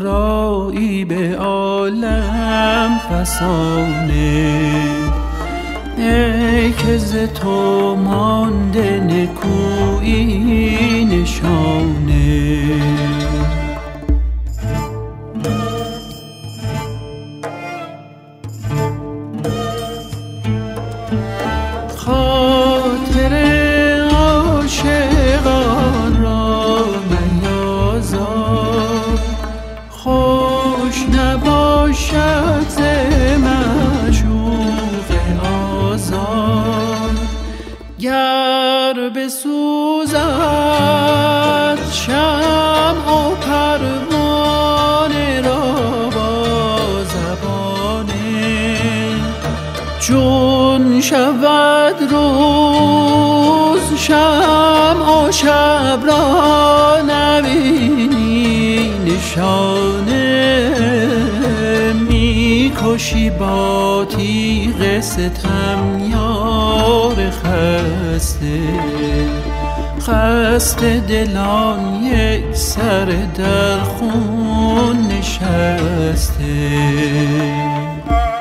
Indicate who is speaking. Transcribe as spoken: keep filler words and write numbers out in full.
Speaker 1: آرایی به عالم فسانه، ای که ز تو مانده نکویی نشانه. خاطر عاشقان را میازار، خوش نباشد ز معشوق آزار. گر بسوزد شمع و پروانه را با زبانه، چون شود روز شمع و شب را نبینی نشانه. میکشی با تیغ ستم یار خسته، خسته دلان یک سر در خون نشسته.